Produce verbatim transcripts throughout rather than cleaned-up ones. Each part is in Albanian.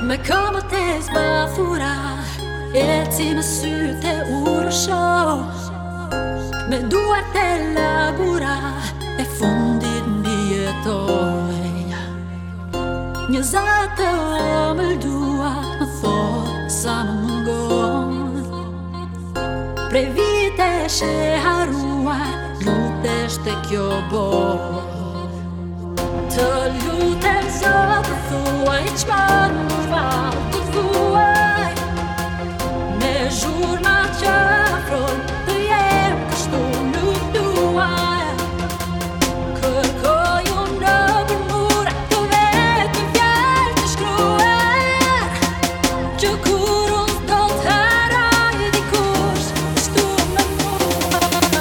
Me këmë të zbafura, eci me syte urësho, me duart e lagura, e fundit mbi jetoj. Një zatë o më ldua, më thot sa më mungon. Prej vite she harua, lutesh te kjo bot. Të lutem Zot të thuaj çfarë më fal të thuaj. Me zhurma që afroj të jem kështu nuk duaj. Kërkoj unë në përmura të vetë fjalë të shkruar, që kur unë do të haroj dikush kështu me mua.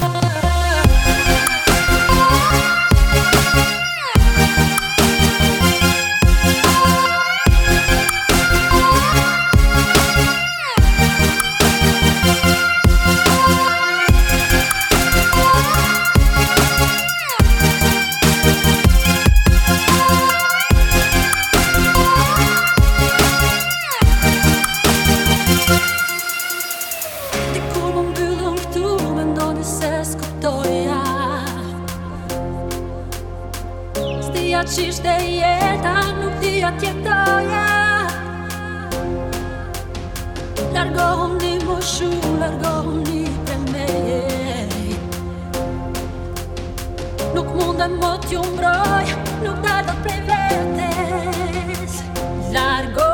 Stia qishte jeta, nuk dia tjetoja. Largohuni më shumë, largohuni pre me. Nuk mundem më t'ju mbroj, nuk dalë prej vetes. Largo